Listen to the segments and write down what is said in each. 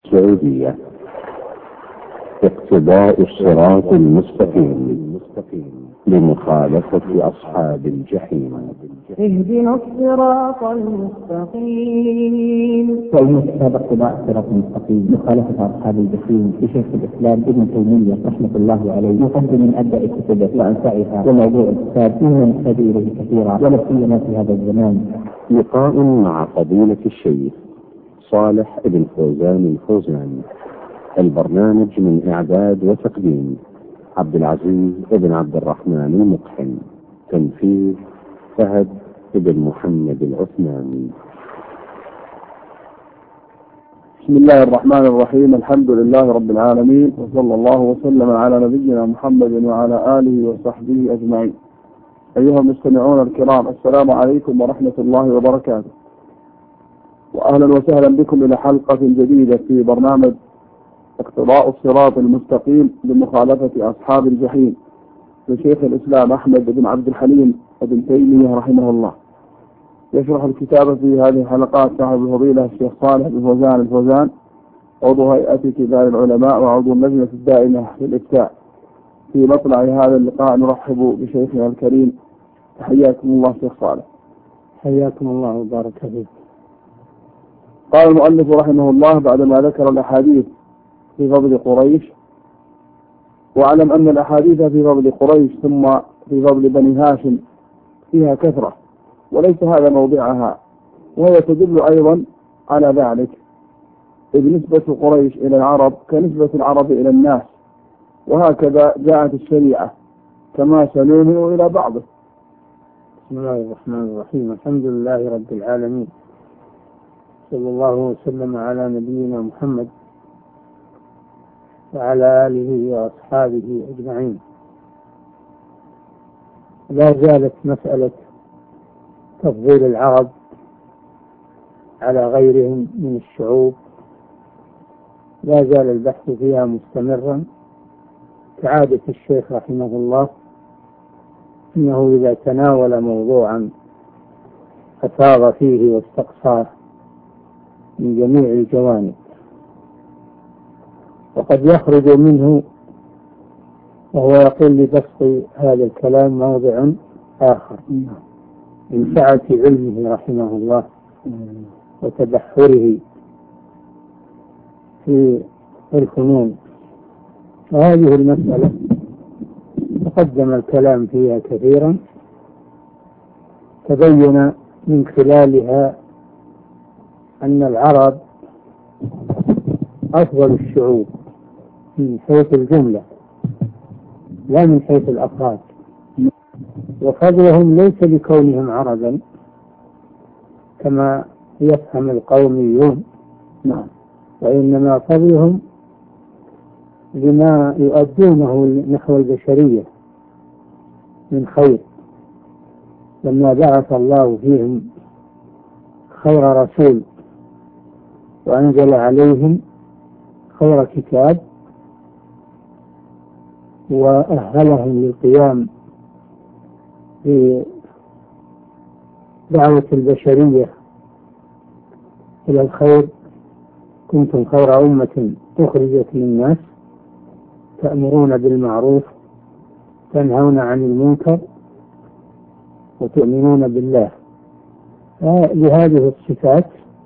السعودية. اقتضاء الصراط المستقيم لمخالفة أصحاب الجحيم. اهدنا الصراط المستقيم. فإن اقتضاء الصراط المستقيم مخالفة أصحاب الجحيم لشيخ الإسلام ابن تيمية رحمة الله عليه، مقدم من أبدأ كتبه وأنفعها، وموضوع الكتاب فيما نحتاج إليه كثيرا ولا سيما في هذا الزمان. لقاء مع فضيلة الشيخ صالح بن فوزان الفوزان. البرنامج من إعداد وتقديم عبد العزيز بن عبد الرحمن المقحم. تنفيذ فهد بن محمد العثماني. بسم الله الرحمن الرحيم. الحمد لله رب العالمين، وصلى الله وسلم على نبينا محمد وعلى آله وصحبه أجمعين. أيها المستمعون الكرام، السلام عليكم ورحمة الله وبركاته، وأهلا وسهلا بكم إلى حلقة جديدة في برنامج اقتضاء الصراط المستقيم لمخالفة أصحاب الجحيم لشيخ الإسلام أحمد بن عبد الحليم بن تيمية رحمه الله. يشرح الكتاب في هذه الحلقات صاحب الفضيلة الشيخ صالح بن فوزان الفوزان، عضو هيئة كبار العلماء وعضو اللجنة الدائمة للإفتاء. في مطلع هذا اللقاء نرحب بشيخنا الكريم. حياكم الله شيخ صالح. حياكم الله وبارك فيك. قال المؤلف رحمه الله بعدما ذكر الأحاديث في فضل قريش: واعلم أن الأحاديث في فضل قريش ثم في فضل بني هاشم فيها كثرة، وليس هذا موضعها، وهي تدل أيضا على ذلك، إذ نسبة قريش إلى العرب كنسبة العرب إلى الناس، وهكذا جاءت الشريعة كما سنومئ إلى بعضه. بسم الله الرحمن الرحيم. الحمد لله رب العالمين، صلى الله وسلم على نبينا محمد وعلى آله وأصحابه أجمعين. لا زالت مسألة تفضيل العرب على غيرهم من الشعوب، لا زال البحث فيها مستمرا كعادة الشيخ رحمه الله، إنه إذا تناول موضوعا أفاض فيه واستقصاه من جميع الجوانب، وقد يخرج منه وهو يقول لبسط هذا الكلام موضع آخر من سعة علمه رحمه الله وتبحره في الفنون. وهذه المسألة تقدم الكلام فيها كثيرا، تبين من خلالها أن العرب أفضل الشعوب من حيث الجملة لا من حيث الأفراد، وفضلهم ليس بكونهم عربا كما يفهم القوميون، وإنما فضلهم لما يؤدونه نحو البشرية من خير، لما بعث الله فيهم خير رسول وأنزل عليهم خير كتاب وأهلهم للقيام بدعوة البشرية إلى الخير. كنتم خير أمة أخرجت للناس تأمرون بالمعروف تنهون عن المنكر وتؤمنون بالله. لهذه الصفات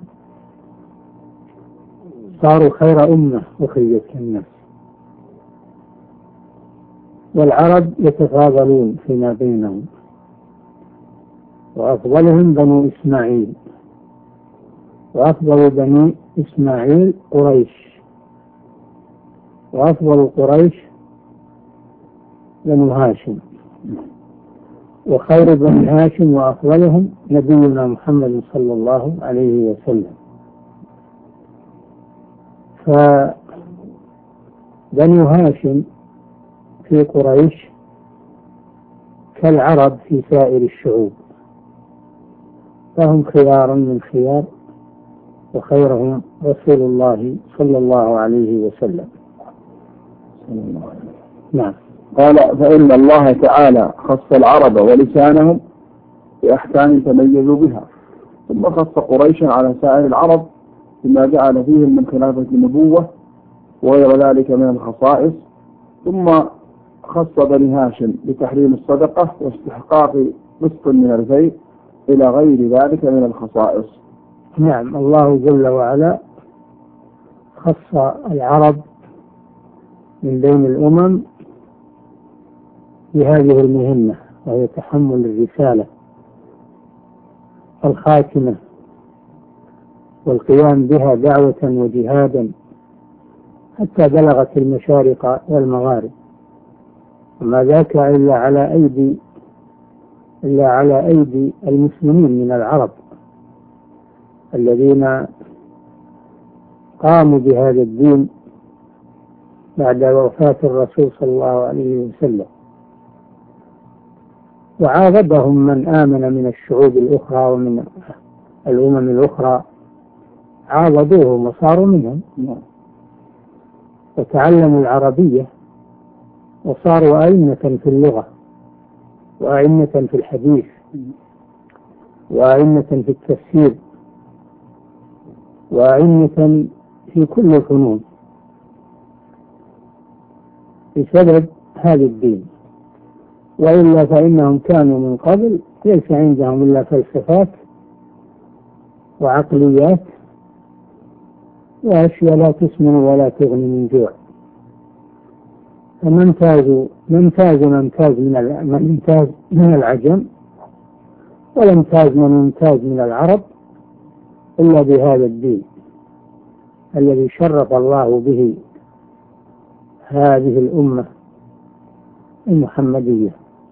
صاروا خير أمة أخرجت للناس. والعرب يتفاضلون فيما بينهم، وأفضلهم بنو إسماعيل، وأفضل بني إسماعيل قريش، وأفضل قريش بنو هاشم، وخير بني هاشم وأفضلهم نبينا محمد صلى الله عليه وسلم. فبنو هاشم في قريش كالعرب في سائر الشعوب، فهم خيار من خيار، وخيرهم رسول الله صلى الله عليه وسلم. نعم. قال: فإن الله تعالى خص العرب ولسانهم بأحكام تميزوا بها، ثم خص قريشا على سائر العرب بما جعل فيهم من خلافة النبوة وغير ذلك من الخصائص، ثم خص بني هاشم بتحريم الصدقة واستحقاق قسط من الفيء إلى غير ذلك من الخصائص. نعم، الله جل وعلا خص العرب من بين الأمم بهذه المهمة، وهي تحمل الرسالة الخاتمة والقيام بها دعوة وجهادا حتى بلغت المشارق والمغارب، وما ذاك إلا على أيدي المسلمين من العرب الذين قاموا بهذا الدين بعد وفاة الرسول صلى الله عليه وسلم، وعاقبهم من آمن من الشعوب الأخرى ومن الأمم الأخرى، عاضدوهم وصاروا منهم وتعلموا العربية وصاروا أئمة في اللغة وأئمة في الحديث وأئمة في التفسير وأئمة في كل الفنون بسبب هذا الدين. وإلا فإنهم كانوا من قبل ليس عندهم إلا فلسفات وعقليات وأشياء لا تسمن ولا تغني من جوع، فممتاز من العجم، والامتاز من العرب إلا بهذا الدين الذي شرف الله به هذه الأمة المحمدية.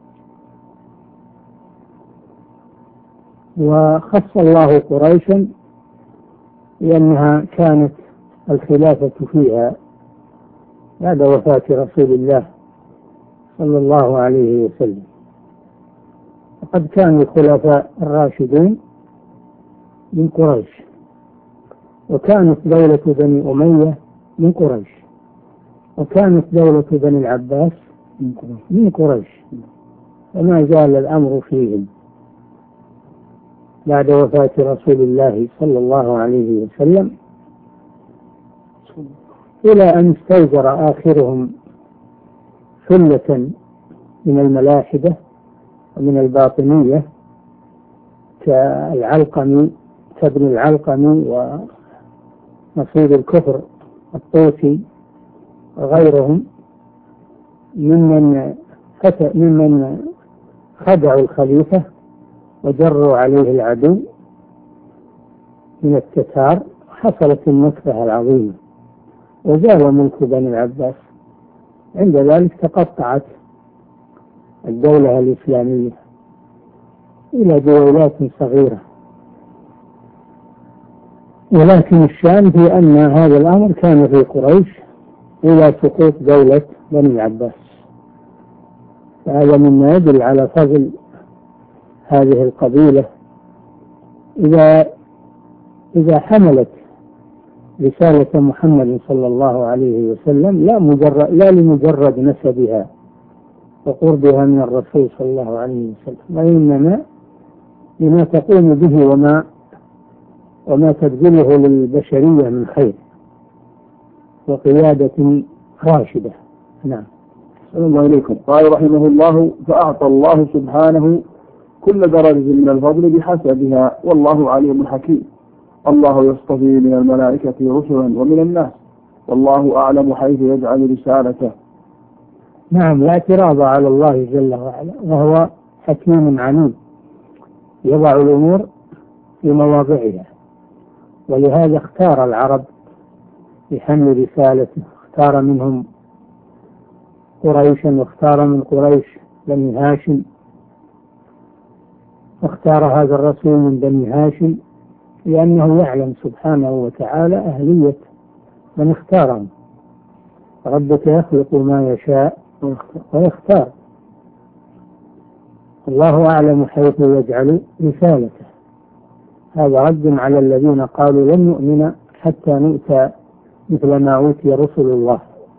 وخص الله قريشا لأنها كانت الخلافة فيها بعد وفاة رسول الله صلى الله عليه وسلم، وقد كان الخلفاء الراشدون من قريش، وكانت دولة بني أمية من قريش، وكانت دولة بني العباس من قريش، وما زال الأمر فيهم بعد وفاة رسول الله صلى الله عليه وسلم، إلى أن استوجر آخرهم ثلة من الملاحدة ومن الباطنية كابن العلقمي ونصيب الكفر الطوسي وغيرهم ممن خدعوا الخليفة وجروا عليه العدو من التتار. حصلت النكبة العظيمة وزال ملك بني العباس. عند ذلك تقطعت الدولة الإسلامية إلى دولات صغيرة، ولكن الشأن في أن هذا الأمر كان في قريش إلى سقوط دولة بني العباس. فهذا مما يدل على فضل هذه القبيلة إذا حملت رسالة محمد صلى الله عليه وسلم لا لمجرد نسبها وقربها من الرسول صلى الله عليه وسلم، وإنما لما تقوم به وما تبذله للبشرية من خير وقيادة راشدة. نعم. صلى الله عليكم. قال رحمه الله: فأعطى الله سبحانه كل درجة من الفضل بحسبها، والله عليم حكيم. الله يصطفي من الملائكة رسلا ومن الناس، والله أعلم حيث يجعل رسالته. نعم، لا اعتراض على الله جل وعلا، وهو حكيم عليم يضع الأمور في مواضعها، ولهذا اختار العرب بحمل رسالته، اختار منهم قريشا، واختار من قريش بني هاشم، واختار هذا الرسول من بني هاشم لأنه يعلم سبحانه وتعالى أهلية من اختارهم. ربك يخلق ما يشاء ويختار، الله أعلم حيث يجعل رسالته. هذا رد على الذين قالوا لن نؤمن حتى نؤتى مثل ما أوتي رسل الله،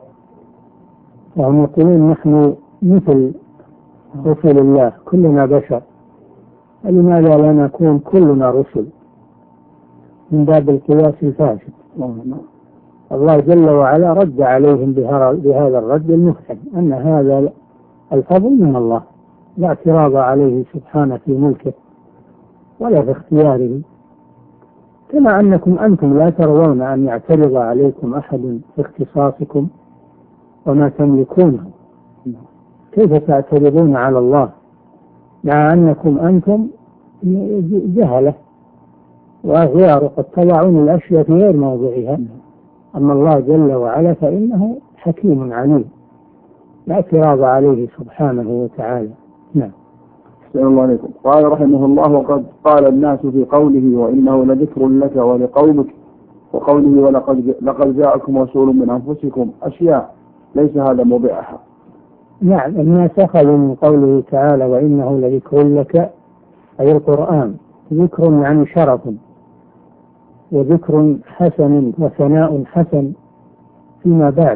وهم يقولون نحن مثل رسل الله، كلنا بشر، فلماذا لا نكون كلنا رسل؟ من باب القياس الفاسد. الله جل وعلا رد عليهم بهذا الرد المفسد، أن هذا الفضل من الله، لا اعتراض عليه سبحانه في ملكه ولا في اختياره، كما أنكم أنتم لا ترضون أن يعترض عليكم أحد في اختصاصكم وما تملكونه. كيف تعترضون على الله مع أنكم أنتم جهلة وأغيار قد تضعون الأشياء في غير موضعها؟ أما الله جل وعلا فإنه حكيم عليم، لا اعتراض عليه سبحانه وتعالى. نعم. السلام الله عليكم. قال رحمه الله: وقد قال الناس في قوله وإنه لذكر لك ولقومك، وقوله لقد جاءكم رسول من أنفسكم، أشياء ليس هذا موضعها. نعم، الناس أخذوا من قوله تعالى وإنه لذكر لك أي القرآن، ذكر يعني شرف وذكر حسن وثناء حسن فيما بعد،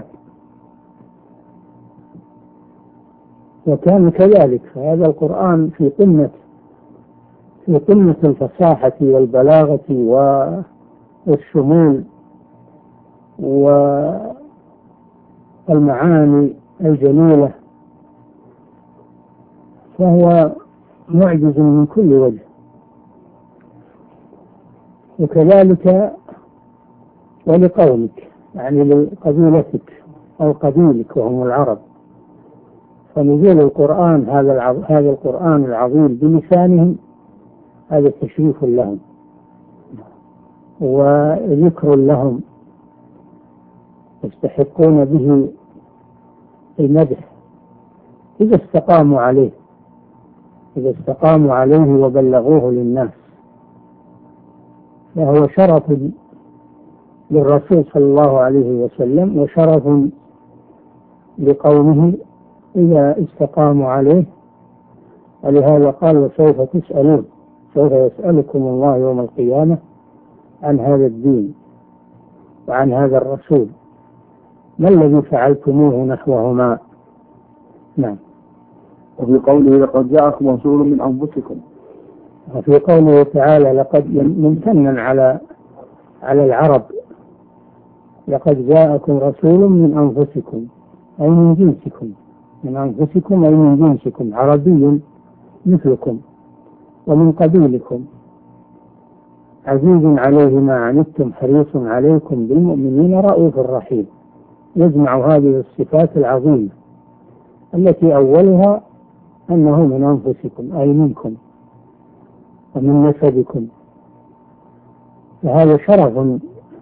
وكان كذلك. فهذا القرآن في قمة الفصاحة والبلاغة والشمول والمعاني الجميلة، فهو معجز من كل وجه. وكذلك ولقومك، يعني لقبيلتك أو قبيلك وهم العرب، فنزول القرآن هذا القرآن العظيم بلسانهم هذا تشريف لهم وذكر لهم، يستحقون به المدح إذا استقاموا عليه وبلغوه للناس. فهو شرف للرسول صلى الله عليه وسلم وشرف لقومه إذا استقاموا عليه. ولهذا قال: وسوف تسألون، سوف يسألكم الله يوم القيامة عن هذا الدين وعن هذا الرسول، ما الذي فعلتموه نحوهما. نعم. وفي قوله لقد جاءكم رسول من أنفسكم، وفي قوله تعالى لقد ممتنا على العرب، لقد جاءكم رسول من أنفسكم أي من جنسكم، من أنفسكم أي من جنسكم، عربي مثلكم ومن قبيلكم، عزيز عليه ما عنتم حريص عليكم بالمؤمنين رؤوف رحيم. يجمع هذه الصفات العظيمة التي أولها أنه من أنفسكم أي منكم ومن نسبكم، فهذا شرف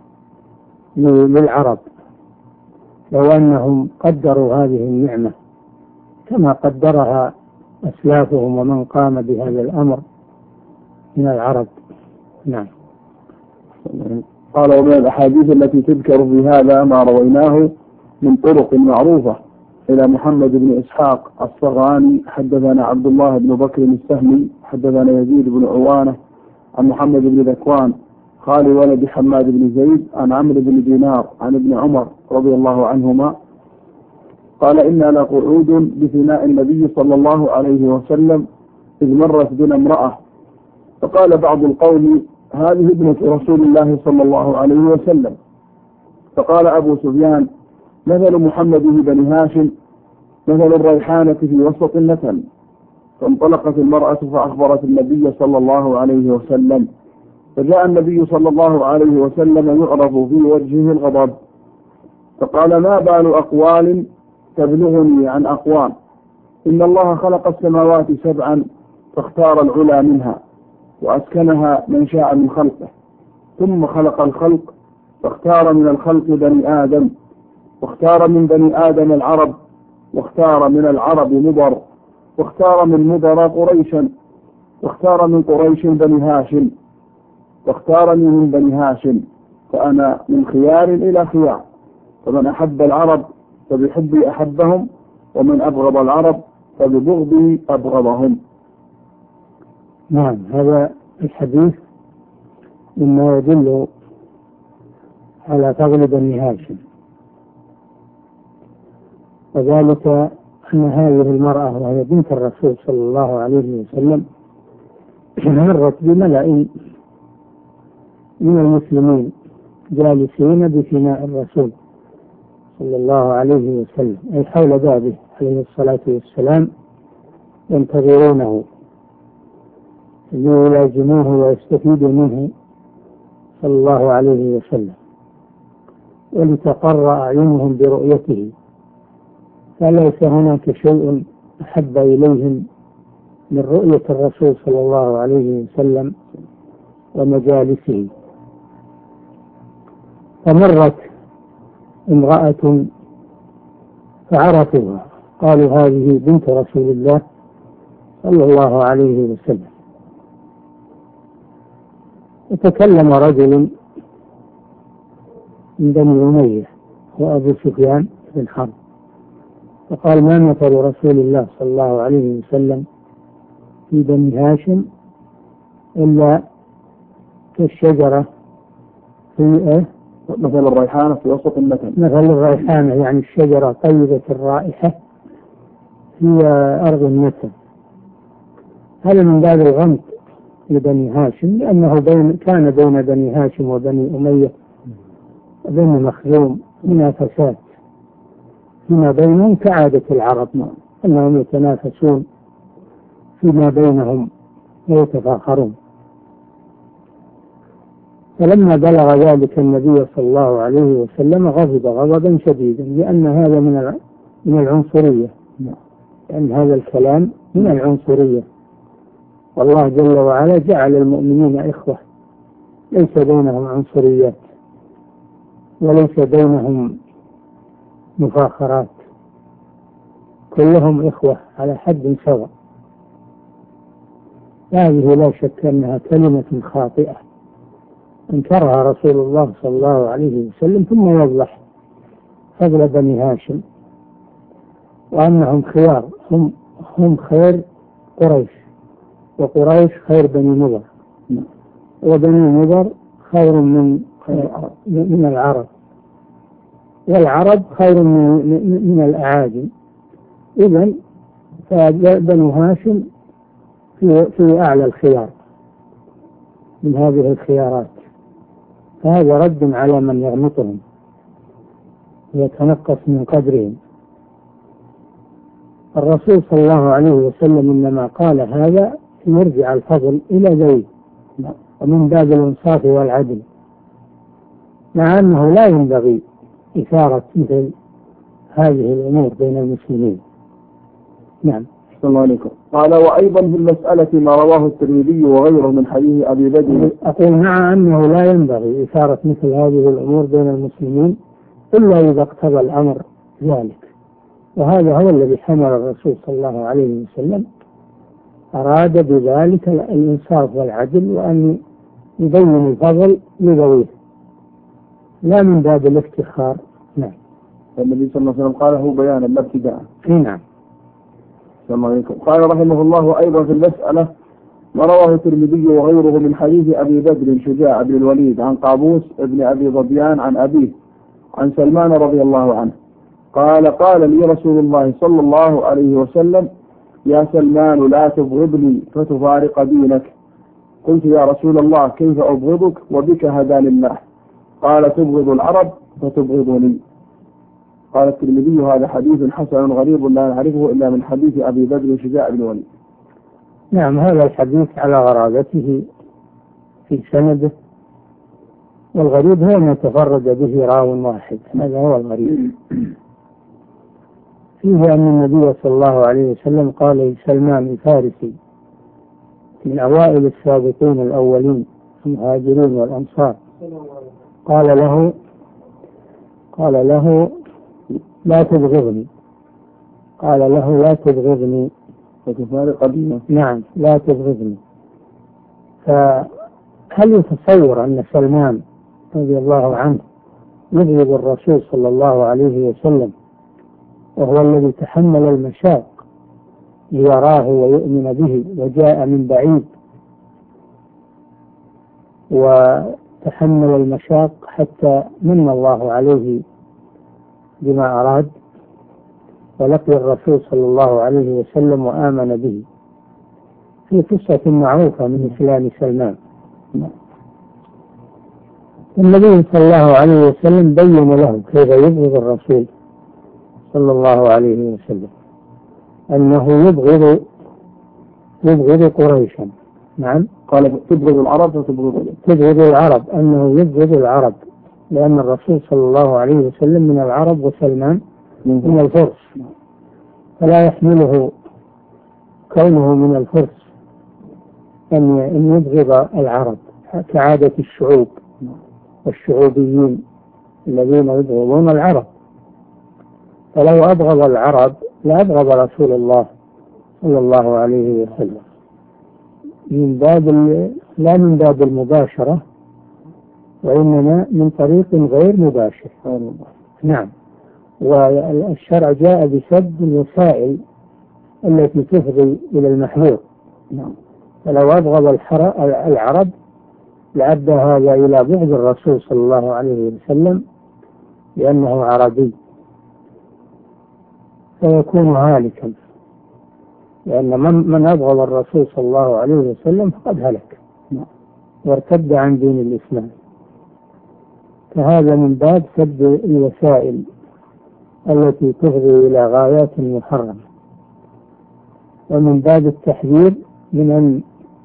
للعرب لو أنهم قدروا هذه النعمة كما قدرها أسلافهم ومن قام بهذا الأمر من العرب. نعم. قال: ومن الأحاديث التي تذكر في هذا ما رويناه من طرق معروفة إلى محمد بن إسحاق الصغاني حدثنا عبد الله بن بكر السهمي حدثنا يزيد بن عوانة عن محمد بن ذكوان خالي ولد حماد بن زيد عن عمرو بن دينار عن ابن عمر رضي الله عنهما قال: إنا لقعود بثناء النبي صلى الله عليه وسلم إذ مرت بنا امرأة، فقال بعض القوم: هذه ابنة رسول الله صلى الله عليه وسلم. فقال أبو سفيان: مثل محمد بن هاشم مثل الريحانة في وسط النتن. فانطلقت المرأة فأخبرت النبي صلى الله عليه وسلم، فجاء النبي صلى الله عليه وسلم يعرف في وجهه الغضب، فقال: ما بال أقوال تبلغني عن أقوال؟ إن الله خلق السماوات سبعا فاختار العلا منها وأسكنها من شاء من خلقه، ثم خلق الخلق فاختار من الخلق بني آدم، واختار من بني آدم العرب، واختار من العرب مضر، واختار من مضر قريشا، واختار من قريش بني هاشم، واختارني من بني هاشم، فأنا من خيار إلى خيار، فمن أحب العرب فبحبي أحبهم، ومن أبغض العرب فببغضي أبغضهم. نعم، هذا الحديث مما يدل على فضل بني هاشم، وذلك أن هذه المرأة وهي بنت الرسول صلى الله عليه وسلم مرت بملأ من المسلمين جالسين بفناء الرسول صلى الله عليه وسلم، أي حول بابه عليه الصلاة والسلام، ينتظرونه ليلازموه ويستفيدوا منه صلى الله عليه وسلم، ولتقر أعينهم برؤيته، فليس هناك شيء أحب إليهم من رؤية الرسول صلى الله عليه وسلم ومجالسه. فمرت امرأة فعرفوها، قالوا هذه بنت رسول الله صلى الله عليه وسلم. وتكلم رجل من بني أمية وأبو سفيان بن حرب، فقال ما مثل رسول الله صلى الله عليه وسلم في بني هاشم إلا كالشجرة في مثل الريحانة في وسط النتن. مثل الريحانة يعني الشجرة طيبة الرائحة في أرض النتن. هذا من باب الغمط لبني هاشم، لأنه كان بين بني هاشم وبني أمية وبني مخزوم منافسات فيما بينهم كعادة العرب، أنهم يتنافسون فيما بينهم ويتفاخرون. فلما بلغ ذلك النبي صلى الله عليه وسلم غضب غضبا شديدا، لأن هذا من العنصرية، لأن هذا الكلام من العنصرية، والله جل وعلا جعل المؤمنين إخوة، ليس بينهم عنصريات وليس بينهم مفاخرات، كلهم إخوة على حد سواء. هذه لا شك أنها كلمة خاطئة انكرها رسول الله صلى الله عليه وسلم، ثم يوضح فضل بني هاشم وأنهم خيار، هم خير قريش، وقريش خير بني مضر، وبني مضر خير من العرب، والعرب خير من الأعاجم. إذن فبنو هاشم في أعلى الخيار من هذه الخيارات، فهذا رد على من يغمطهم ويتنقص من قدرهم. الرسول صلى الله عليه وسلم إنما قال هذا يرجع الفضل إلى ذويه، ومن باب الإنصاف والعدل، مع أنه لا ينبغي إثارة مثل هذه الأمور بين المسلمين. نعم. السلام عليكم. قال وأيضا في المسألة ما رواه الترمذي وغيره من حديث أبي بدر. أقول مع أنه لا ينبغي إثارة مثل هذه الأمور بين المسلمين إلا إذا اقتضى الأمر ذلك، وهذا هو الذي حمل الرسول صلى الله عليه وسلم، أراد بذلك الإنصاف والعدل، وأن يبين الفضل لذويه لا من باب الافتخار. نعم. النبي صلى الله عليه وسلم قاله بيانا لا ابتداء. نعم. السلام عليكم. قال رحمه الله أيضا في المسألة ما رواه الترمذي وغيره من حديث أبي بدر شجاع بن الوليد عن قابوس ابن أبي ظبيان عن أبيه عن سلمان رضي الله عنه قال لي رسول الله صلى الله عليه وسلم يا سلمان لا تبغضني فتفارق دينك. قلت يا رسول الله كيف أبغضك وبك هداني الله؟ قال تبغض العرب فتبغضني. قال الترمذي هذا حديث حسن غريب لا نعرفه إلا من حديث أبي بدر شجاع بن الوليد. نعم، هذا الحديث على غرابته في سنده، والغريب هو ما تفرد به راو واحد، هذا هو الغريب. فيه أن النبي صلى الله عليه وسلم قال لسلمان الفارسي من أوائل السابقين الأولين المهاجرين والأنصار، قال له لا تبغضني، لا تبغضني فتفارق دينك. نعم، لا تبغضني. فهل يتصور أن سلمان رضي الله عنه يبغض الرسول صلى الله عليه وسلم وهو الذي تحمل المشاق ليراه ويؤمن به، وجاء من بعيد وتحمل المشاق حتى من الله عليه بما أراد، ولقي الرسول صلى الله عليه وسلم وآمن به، في قصة معروفة من إسلام سلمان. النبي صلى الله عليه وسلم بين لهم كيف يبغض الرسول صلى الله عليه وسلم، أنه يبغض قريشا. نعم، قال تبغض العرب تبغض العرب، أنه يبغض العرب، لأن الرسول صلى الله عليه وسلم من العرب وسلمان من الفرس، فلا يحمله كونه من الفرس أن يبغض العرب كعادة الشعوب والشعوبيين الذين يبغضون العرب. فلو أبغض العرب لأبغض رسول الله صلى الله عليه وسلم، لا من باب المباشرة، وإنما من طريق غير مباشر. نعم، والشرع جاء بسد الوسائل التي تفضي إلى المحذور. فلو أبغض العرب لأدى هذا إلى بغض الرسول صلى الله عليه وسلم لأنه عربي، فيكون هالكا، لأن من أبغض الرسول صلى الله عليه وسلم فقد هلك وارتد عن دين الإسلام. فهذا من باب سد الوسائل التي تفضي إلى غايات محرمة، ومن باب التحذير من أن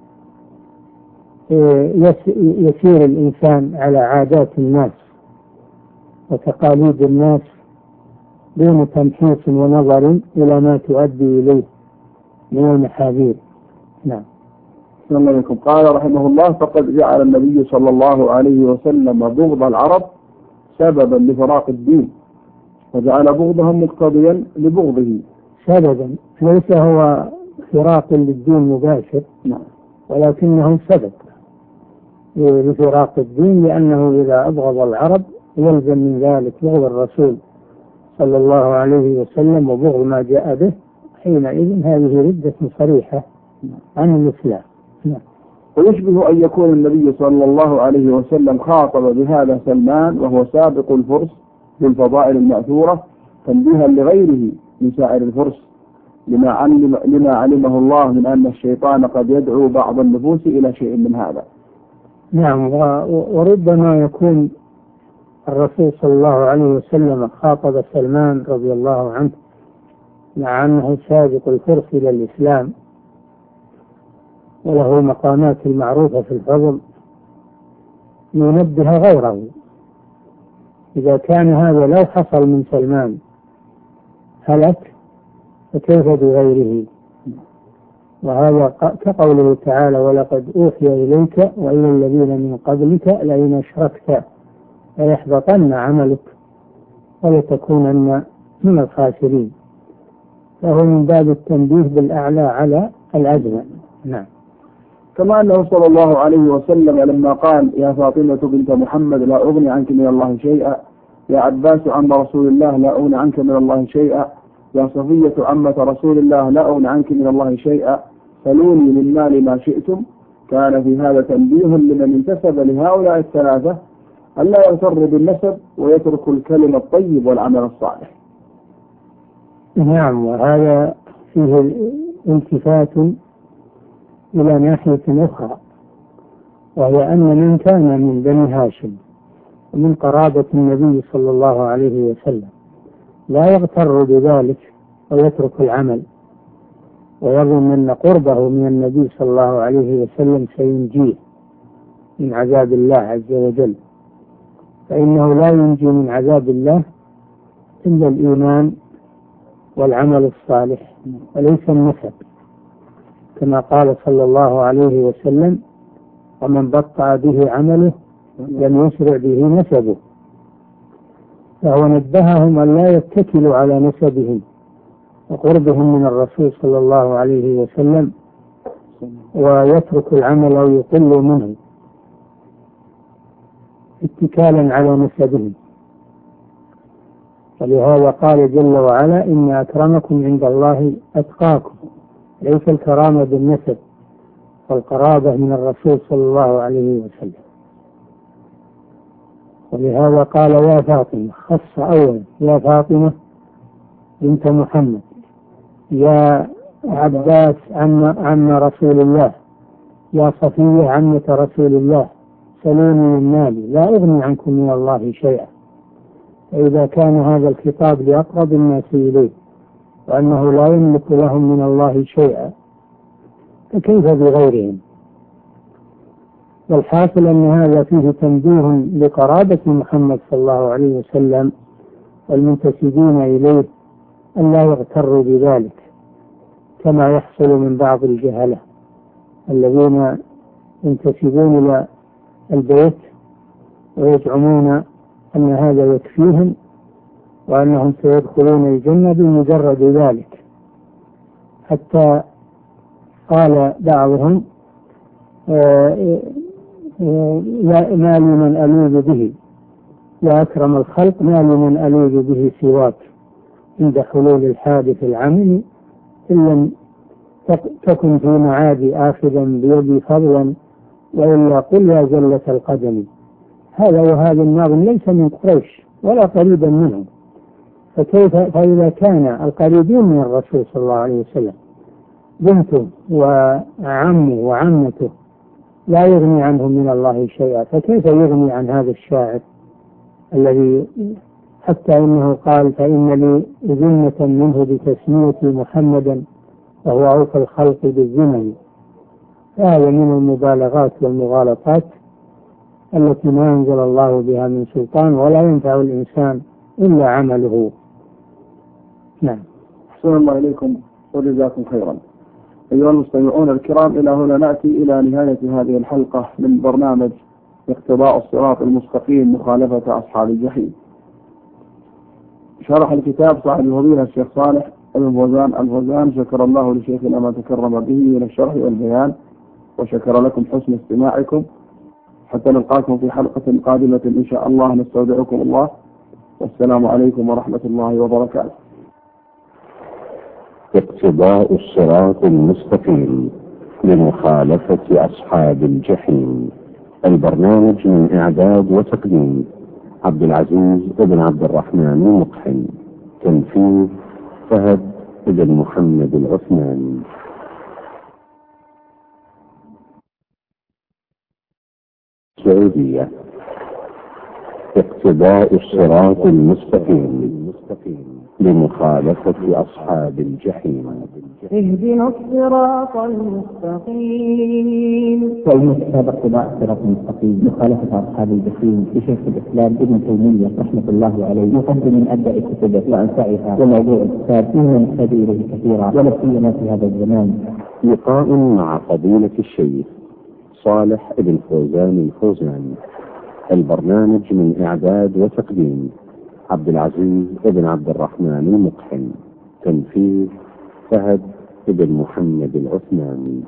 يسير الإنسان على عادات الناس وتقاليد الناس دون تمحيص ونظر إلى ما تؤدي إليه من المحاذير. نعم. السلام عليكم. قال رحمه الله: فقد جعل النبي صلى الله عليه وسلم بغض العرب سببا لفراق الدين، وجعل بغضهم مقتضيا لبغضه. سببا ليس هو فراق للدين مباشر، ولكنه سبب لفراق الدين، لأنه إذا أبغض العرب يلزم من ذلك بغض الرسول صلى الله عليه وسلم وبغض ما جاء به، حينئذ هذه ردة صريحة عن الإسلام. ويشبه أن يكون النبي صلى الله عليه وسلم خاطب بهذا سلمان وهو سابق الفرس بالفضائل المأثورة تنبيها لغيره من سائر الفرس لما علمه الله من أن الشيطان قد يدعو بعض النفوس إلى شيء من هذا. نعم، وربما يكون الرسول صلى الله عليه وسلم خاطب سلمان رضي الله عنه مع أنه سابق الفرس إلى الإسلام وله مقامات المعروفة في الفضل، ينبه غيره. إذا كان هذا لو حصل من سلمان هلك، فكيف بغيره؟ وهذا كقوله تعالى: ولقد أوحي إليك وإلى الذين من قبلك لئن أشركت ليحبطن عملك ولتكونن من الخاسرين. فهو من باب التنبيه بالأعلى على الأدنى. نعم. كما أنه صلى الله عليه وسلم لما قال: يا فاطمة بنت محمد لا أغني عنك من الله شيئا، يا عباس عم رسول الله لا أغني عنك من الله شيئا، يا صفية عمة رسول الله لا أغني عنك من الله شيئا، سلوني من مال ما شئتم، كان في هذا تنبيه لمن انتسب لهؤلاء الثلاثة ألا يغتر بالنسب ويترك الكلم الطيب والعمل الصالح. نعم، وهذا فيه التفات إلى ناحية أخرى، وهي أن من كان من بني هاشم ومن قرابة النبي صلى الله عليه وسلم لا يغتر بذلك ويترك العمل ويظن أن قربه من النبي صلى الله عليه وسلم سينجيه من عذاب الله عز وجل، فإنه لا ينجي من عذاب الله إلا الإيمان والعمل الصالح وليس النسب، كما قال صلى الله عليه وسلم: ومن بطأ به عمله لم يسرع به نسبه. فهو نبههم أن لا يتكلوا على نسبهم وقربهم من الرسول صلى الله عليه وسلم ويترك العمل أو يقل منه اتكالا على نسبهم. ولهذا قال جل وعلا: إن أكرمكم عند الله أتقاكم. ليس الكرامة بالنسب والقرابة من الرسول صلى الله عليه وسلم. ولهذا قال: يا فاطمة، خص أولا: يا فاطمة بنت محمد، يا عباس عم رسول الله، يا صفية عمة رسول الله سلوني من مالي لا أغني عنكم من الله شيئا. فإذا كان هذا الخطاب لأقرب الناس إليه وأنه لا يملك لهم من الله شيئا فكيف بغيرهم؟ والحاصل أن هذا فيه تنبيه لقرابة محمد صلى الله عليه وسلم والمنتسبين إليه أن لا يغتروا بذلك كما يحصل من بعض الجهلة الذين ينتسبون إلى البيت ويزعمون أن هذا يكفيهم وأنهم سيدخلون الجنة بمجرد ذلك، حتى قال بعضهم ما لي من ألوذ به يا أكرم الخلق، ما لي من ألوذ به سواك عند حلول الحادث العمل إن لم تكن في معادي آخذا بيدي فضلا وإلا قل يا زلة القدم. هذا وهذا الناظم ليس من قريش ولا قريبا منهم، فإذا كان القريبين من الرسول صلى الله عليه وسلم بنته وعمه وعمته لا يغني عنهم من الله شيئا، فكيف يغني عن هذا الشاعر الذي حتى إنه قال فإن لي ذمة منه بتسميتي محمدا وهو أوفى الخلق بالزمن. هذا من المبالغات والمغالطات التي ما أنزل الله بها من سلطان ولا ينفع الإنسان إلا عمله. نعم. أحسن الله إليكم وجزاكم خيرا. أيها المستمعون الكرام، إلى هنا نأتي إلى نهاية هذه الحلقة من برنامج اقتضاء الصراط المستقيم مخالفة أصحاب الجحيم. شرح الكتاب صاحب الفضيلة الشيخ صالح بن فوزان الفوزان، شكر الله لشيخنا ما تكرم به من الشرح والبيان، وشكر لكم حسن استماعكم. حتى نلقاكم في حلقة قادمة إن شاء الله، نستودعكم الله، والسلام عليكم ورحمة الله وبركاته. اقتضاء الصراط المستقيم لمخالفة أصحاب الجحيم. البرنامج من إعداد وتقديم عبد العزيز بن عبد الرحمن المقحم. تنفيذ فهد بن محمد العثماني. سعودية. اقتضاء الصراط المستقيم لمخالفة أصحاب الجحيم. اهدنا الصراط المستقيم. فإن كتاب اقتضاء الصراط المستقيم مخالفة أصحاب الجحيم لشيخ الإسلام ابن تيمية رحمة الله عليه، يقدم من أبدأ الكتب وأنفعها، وموضوع الكتاب فيه من يحتاج إليه كثيرا ولا سيما في هذا الزمان. لقاء مع فضيلة الشيخ صالح بن فوزان الفوزان. البرنامج من إعداد وتقديم عبد العزيز بن عبد الرحمن المقحم. تنفيذ فهد بن محمد العثماني.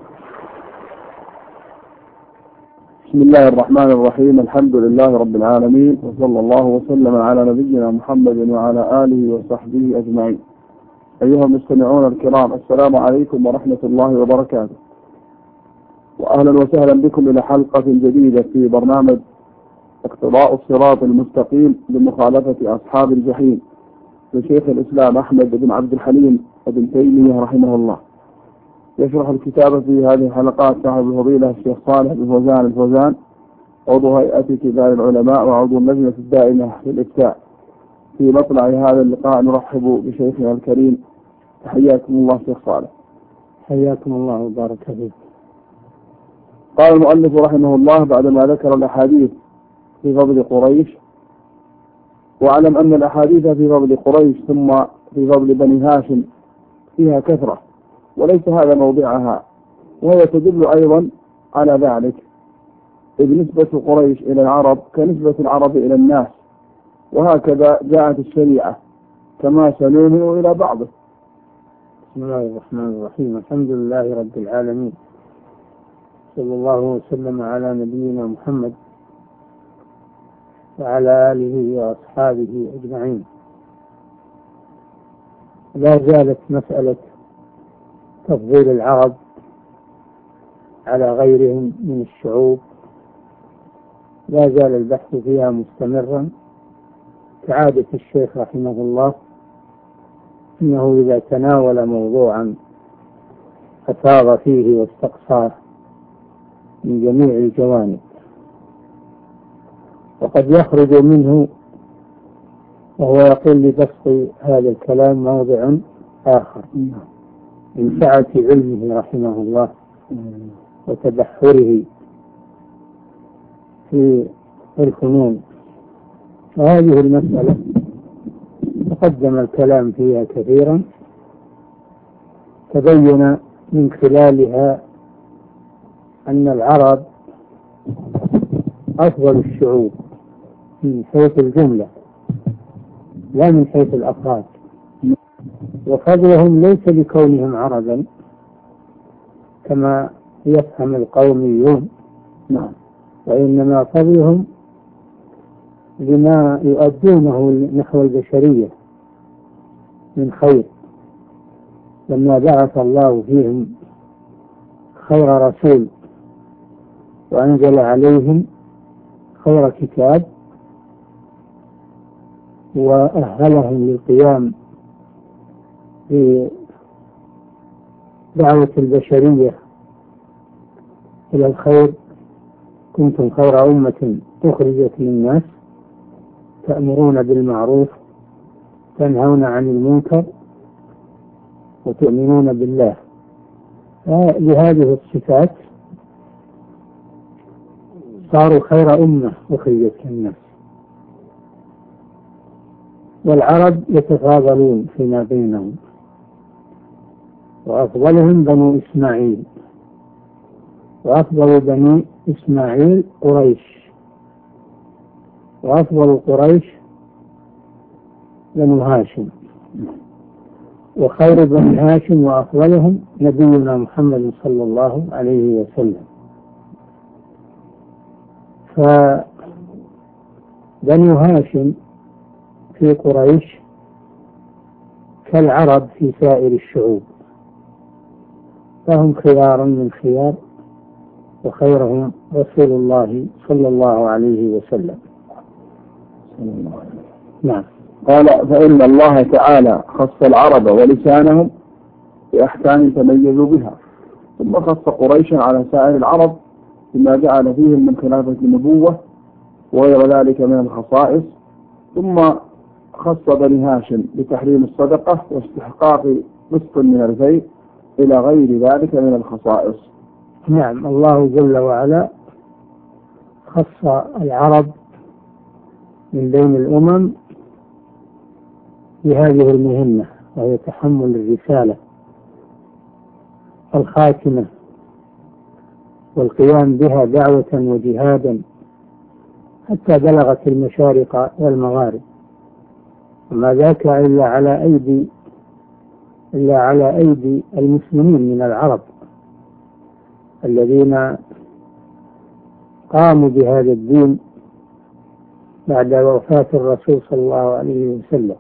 بسم الله الرحمن الرحيم. الحمد لله رب العالمين، وصلى الله وسلم على نبينا محمد وعلى آله وصحبه أجمعين. أيها المستمعون الكرام، السلام عليكم ورحمة الله وبركاته، وأهلا وسهلا بكم إلى حلقة جديدة في برنامج اقتضاء الصراط المستقيم لمخالفة أصحاب الجحيم لشيخ الإسلام أحمد بن عبد الحليم بن تيمية رحمه الله. يشرح الكتاب في هذه الحلقات صاحب الفضيلة الشيخ صالح بن فوزان الفوزان، عضو هيئة كبار العلماء وعضو اللجنة الدائمة للإفتاء. في مطلع هذا اللقاء نرحب بشيخنا الكريم. حياكم الله شيخ صالح. حياكم الله وبارك فيك. قال المؤلف رحمه الله بعدما ذكر الأحاديث في فضل قريش: واعلم أن الأحاديث في فضل قريش ثم في فضل بني هاشم فيها كثرة، وليس هذا موضعها، وهي تدل أيضا على ذلك، إذ نسبة قريش إلى العرب كنسبة العرب إلى الناس، وهكذا جاءت الشريعة كما سنومئ إلى بعضه. بسم الله الرحمن الرحيم. الحمد لله رب العالمين، صلى الله وسلم على نبينا محمد وعلى آله وأصحابه أجمعين. لا زالت مسألة تفضيل العرب على غيرهم من الشعوب لا زال البحث فيها مستمرا، كعادة الشيخ رحمه الله، إنه إذا تناول موضوعا أفاض فيه واستقصاه من جميع الجوانب، وقد يخرج منه وهو يقول لبسط هذا الكلام موضع آخر من سعة علمه رحمه الله وتبحره في الفنون. وهذه المسألة تقدم الكلام فيها كثيرا، تبين من خلالها أن العرب أفضل الشعوب من حيث الجملة لا من حيث الأفراد، وفضلهم ليس لكونهم عربا كما يفهم القوميون، وإنما فضلهم لما يؤدونه نحو البشرية من خير، لما بعث الله فيهم خير رسول وأنزل عليهم خير كتاب وأهلهم للقيام بدعوة البشرية إلى الخير. كنتم خير أمة أخرجت للناس تأمرون بالمعروف تنهون عن المنكر وتؤمنون بالله. لهذه الصفات صاروا خير أمة أخرجت للناس. والعرب يتفاضلون فيما بينهم، وأفضلهم بنو إسماعيل، وأفضل بني إسماعيل قريش، وأفضل قريش بنو هاشم، وخير بني هاشم وأفضلهم نبينا محمد صلى الله عليه وسلم. فبنو هاشم في قريش كالعرب في سائر الشعوب، فهم خيار من خيار، وخيرهم رسول الله صلى الله عليه وسلم. نعم. قال: فإن الله تعالى خص العرب ولسانهم بأحكام تميزوا بها، ثم خص قريشا على سائر العرب بما جعل فيهم من خلافة النبوة وغير ذلك من الخصائص، ثم خص بني هاشم بتحريم الصدقة واستحقاق قسط من الفيء إلى غير ذلك من الخصائص. نعم. الله جل وعلا خص العرب من بين الأمم بهذه المهمة، وهي تحمل الرسالة الخاتمة والقيام بها دعوة وجهادا حتى بلغت المشارق والمغارب، وما ذاك إلا على أيدي المسلمين من العرب الذين قاموا بهذا الدين بعد وفاة الرسول صلى الله عليه وسلم.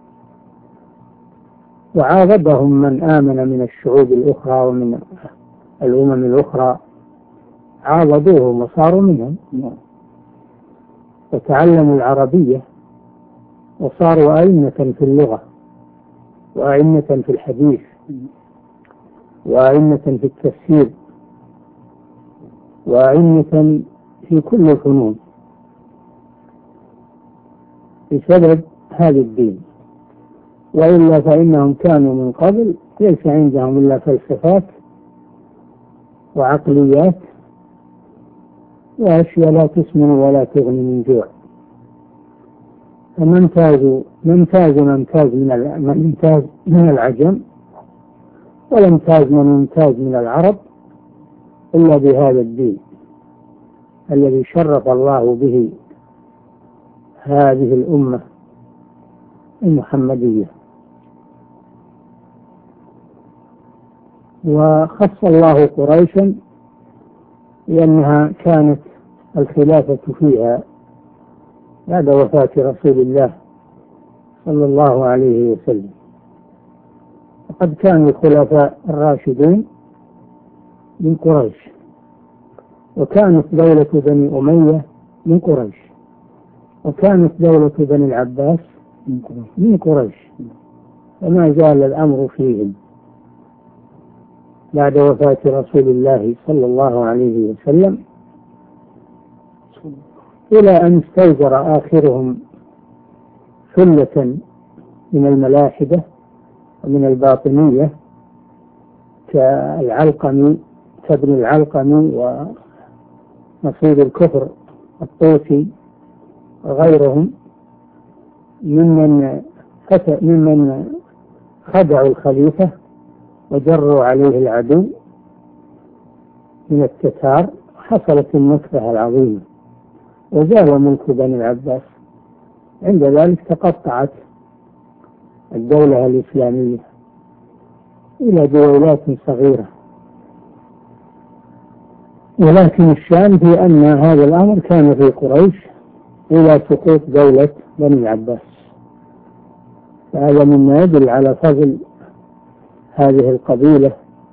وعاقبهم من آمن من الشعوب الأخرى ومن الأمم الأخرى، عاضدوهم وصاروا منهم وتعلموا العربية وصاروا أئمة في اللغة، وأئمة في الحديث، وأئمة في التفسير، وأئمة في كل الفنون بسبب هذا الدين. وإلا فإنهم كانوا من قبل ليس عندهم إلا فلسفات وعقليات وأشياء لا تسمن ولا تغني من جوع. فممتاز من العجم، ولا ممتاز من العرب إلا بهذا الدين الذي شرف الله به هذه الأمة المحمدية. وخص الله قريشا لأنها كانت الخلافة فيها بعد وفاة رسول الله صلى الله عليه وسلم، وقد كان الخلفاء الراشدون من قريش، وكانت دولة بني أمية من قريش، وكانت دولة بني العباس من قريش، وما زال الأمر فيهم بعد وفاة رسول الله صلى الله عليه وسلم إلى أن استوجر آخرهم ثلة من الملاحدة ومن الباطنية كابن العلقمي ونصير الكفر الطوسي وغيرهم ممن خدعوا الخليفة وجروا عليه العدو من التتار. حصلت النكبة العظيمة وزال ملك بني العباس. عند ذلك تقطعت الدولة الإسلامية إلى دولات صغيرة، ولكن الشأن في أن هذا الأمر كان في قريش إلى سقوط دولة بني العباس. فهذا مما يدل على فضل هذه القبيلة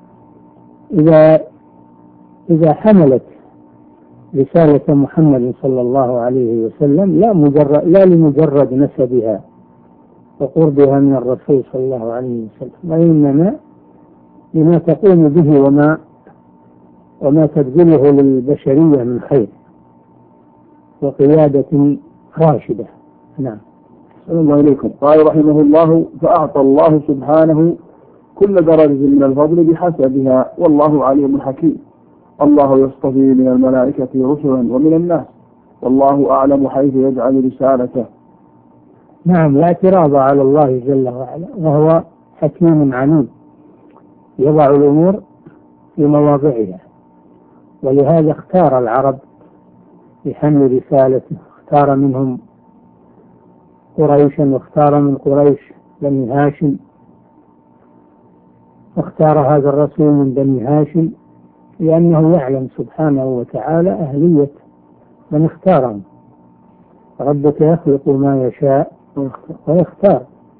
إذا حملت رسالة محمد صلى الله عليه وسلم لا لمجرد نسبها وقربها من الرسول صلى الله عليه وسلم، وإنما لما تقوم به وما تبذله للبشرية من خير وقيادة راشدة. نعم. صلى الله عليكم. قال رحمه الله: فأعطى الله سبحانه كل درجة من الفضل بحسبها، والله عليم حكيم. الله يصطفي من الملائكة رسلا ومن الناس، والله أعلم حيث يجعل رسالته. نعم، لا اعتراض على الله جل وعلا، وهو حكيم عليم يضع الأمور في مواضعها. ولهذا اختار العرب بحمل رسالته، اختار منهم قريشا، واختار من قريش بني هاشم، واختار هذا الرسول من بني هاشم لأنه يعلم سبحانه وتعالى أهلية من اختارهم. ربك يخلق ما يشاء ويختار.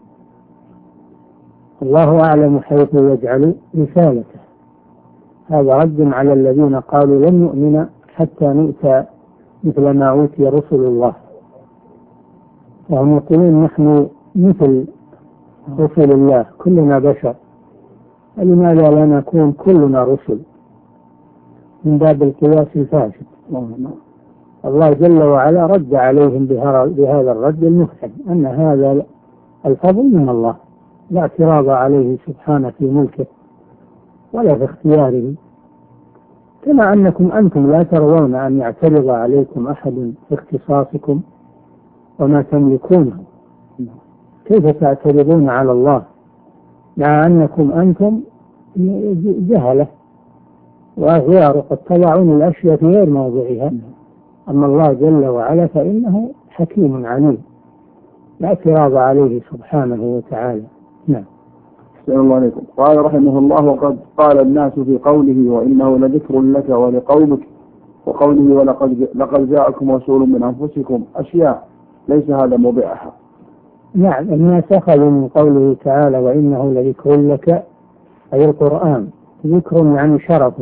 الله أعلم حيث يجعل رسالته. هذا رد على الذين قالوا لن نؤمن حتى نؤتى مثل ما أوتي رسل الله، وهم يقولون نحن مثل رسل الله، كلنا بشر، فلماذا لا نكون كلنا رسل؟ من باب القياس الفاسد. الله جل وعلا رد عليهم بهذا الرد المفحم، أن هذا الفضل من الله، لا اعتراض عليه سبحانه في ملكه ولا في اختياره. كما أنكم أنتم لا ترضون أن يعترض عليكم أحد في اختصاصكم وما تملكونه، كيف تعترضون على الله مع أنكم أنتم جهلة وأغيار قد تضعون الأشياء في غير موضعها؟ أما الله جل وعلا فإنه حكيم عليم، لا اعتراض عليه سبحانه وتعالى. نعم. السلام الله عليكم. قال رحمه الله: وقد قال الناس في قوله وإنه لذكر لك ولقومك، وقوله ولقد جاءكم رسول من أنفسكم أشياء ليس هذا موضعها. نعم، الناس أخذوا من قوله تعالى وإنه لذكر لك أي القرآن، ذكر يعني شرف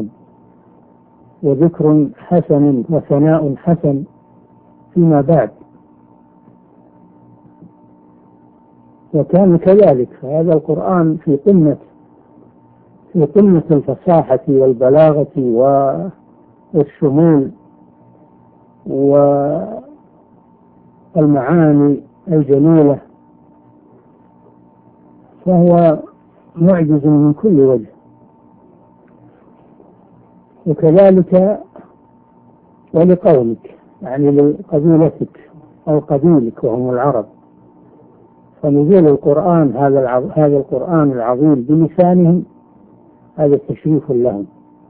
وذكر حسن وثناء حسن فيما بعد، وكان كذلك. فهذا القرآن في قمة الفصاحة والبلاغة والشمول والمعاني الجميلة، فهو معجز من كل وجه. وكذلك ولقومك، يعني لقبيلتك أو قبيلك وهم العرب، فنزول القرآن هذا القرآن العظيم بلسانهم هذا تشريف لهم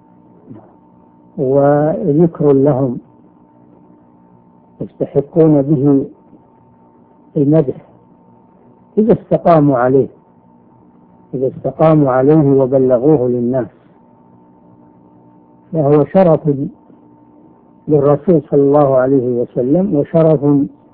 وذكر لهم يستحقون به المدح إذا استقاموا عليه وبلغوه للناس. فهو شرف للرسول صلى الله عليه وسلم وشرف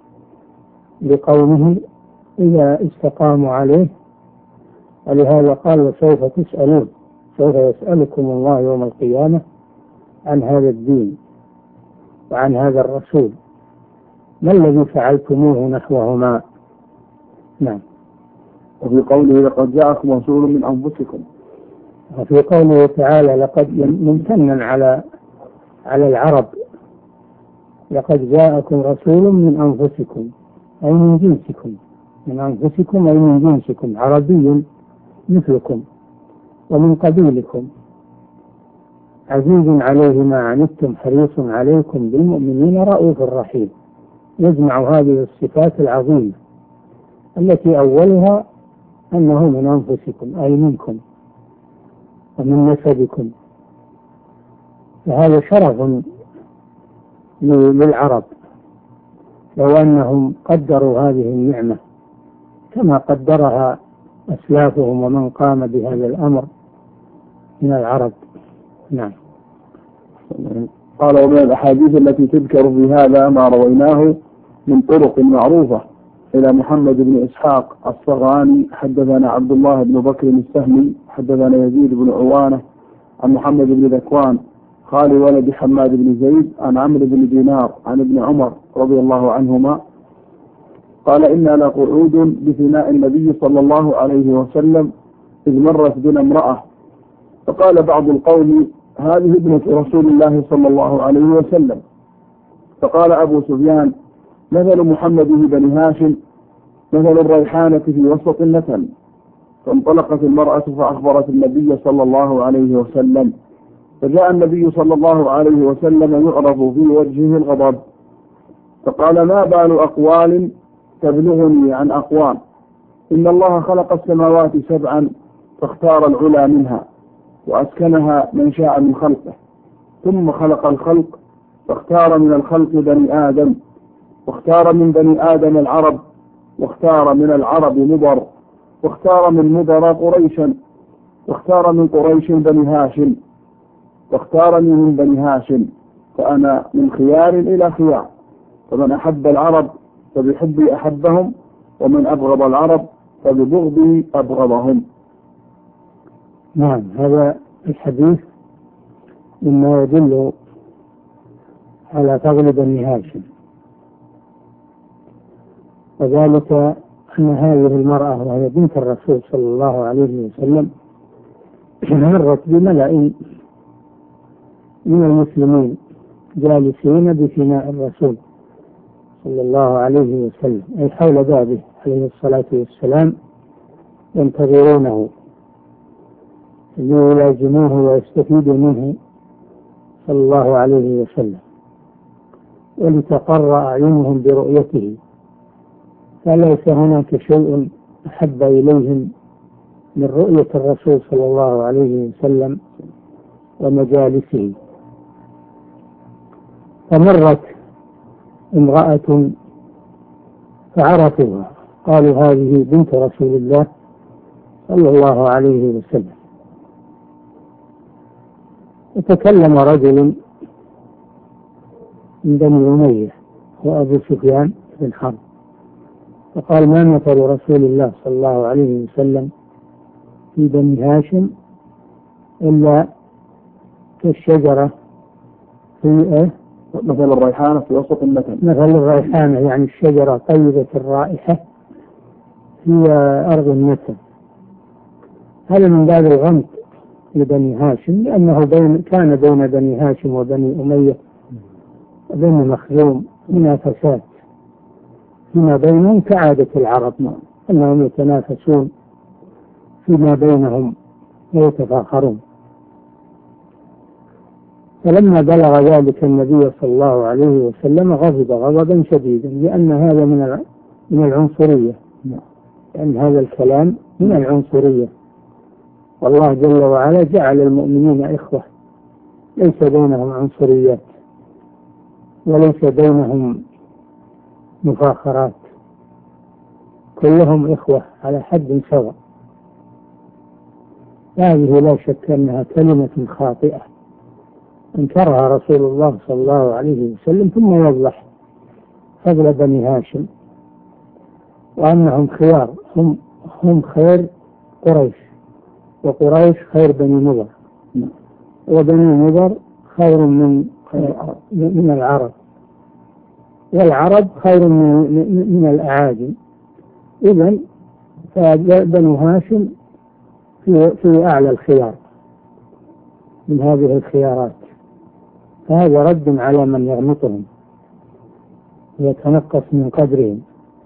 لقومه إذا استقاموا عليه. ولهذا قال وسوف تسألون، سوف يسألكم الله يوم القيامة عن هذا الدين وعن هذا الرسول، ما الذي فعلتموه نحوهما. نعم. وفي قوله لقد جاءكم رسول من أنفسكم، وفي قوله تعالى لقد ممتنا على العرب لقد جاءكم رسول من أنفسكم أي من جنسكم، من أنفسكم أي من جنسكم، عربي مثلكم ومن قبيلكم، عزيز عليه ما عنتم حريص عليكم بالمؤمنين رؤوف رحيم. يجمع هذه الصفات العظيمة التي أولها أنه من أنفسكم أي منكم ومن نسبكم، فهذا شرف للعرب لو أنهم قدروا هذه النعمة كما قدرها أسلافهم ومن قام بهذا الأمر من العرب. نعم. قال: ومن الأحاديث التي تذكر في هذا ما رويناه من طرق معروفة إلى محمد بن إسحاق الصغاني حدثنا عبد الله بن بكر السهمي حدثنا يزيد بن عوانة عن محمد بن ذكوان خالي ولد حماد بن زيد عن عمرو بن دينار عن ابن عمر رضي الله عنهما قال: إنا لقعود بفناء النبي صلى الله عليه وسلم إذ مرت بنا امرأة، فقال بعض القوم: هذه ابنة رسول الله صلى الله عليه وسلم. فقال أبو سفيان: مثل محمد بن هاشم مثل الريحانة في وسط النتن. فانطلقت المرأة فأخبرت النبي صلى الله عليه وسلم، فجاء النبي صلى الله عليه وسلم يعرف في وجهه الغضب، فقال: ما بال أقوال تبلغني عن أقوال؟ إن الله خلق السماوات سبعا فاختار العلا منها وأسكنها من شاء من خلقه، ثم خلق الخلق فاختار من الخلق بني آدم، واختار من بني آدم العرب، واختار من العرب مضر، واختار من مضر قريشا، واختار من قريش بني هاشم، واختارني من بني هاشم، فأنا من خيار إلى خيار، فمن أحب العرب فبحبي أحبهم، ومن أبغض العرب فببغضي أبغضهم. نعم. هذا الحديث مما يدل على فضل بني هاشم، وذلك أن هذه المرأة وهي بنت الرسول صلى الله عليه وسلم مرت بملأ من المسلمين جالسين بفناء الرسول صلى الله عليه وسلم أي حول بابه عليه الصلاة والسلام، ينتظرونه ليلازموه ويستفيدوا منه صلى الله عليه وسلم، ولتقر أعينهم برؤيته، فليس هناك شيء أحب إليهم من رؤية الرسول صلى الله عليه وسلم ومجالسه. فمرت امرأة فعرفوها، قالوا: هذه بنت رسول الله صلى الله عليه وسلم. وتكلم رجل من بني أمية وأبو سفيان بن حرب، فقال: ما مثل رسول الله صلى الله عليه وسلم في بني هاشم إلا كالشجرة في مثل الريحانة في وسط النتن. مثل الريحانة يعني الشجرة طيبة الرائحة في أرض النتن. هذا من باب الغمط لبني هاشم، لأنه كان بين بني هاشم وبني أمية وبني مخزوم منافسات فيما بينهم كعادة العرب، أنهم يتنافسون فيما بينهم ويتفاخرون. فلما بلغ ذلك النبي صلى الله عليه وسلم غضب غضبا شديدا، لأن هذا من العنصرية، لأن هذا الكلام من العنصرية، والله جل وعلا جعل المؤمنين إخوة، ليس بينهم عنصريات وليس بينهم مفاخرات، كلهم إخوة على حد سواء. هذه لا شك أنها كلمة خاطئة انكرها رسول الله صلى الله عليه وسلم، ثم يوضح فضل بني هاشم وأنهم خيار، هم خير قريش، وقريش خير بني مضر، وبني مضر خير من العرب، والعرب خير من الأعاجم. إذن فبنو هاشم في أعلى الخيار من هذه الخيارات، فهذا رد على من يغمطهم يتنقص من قدرهم.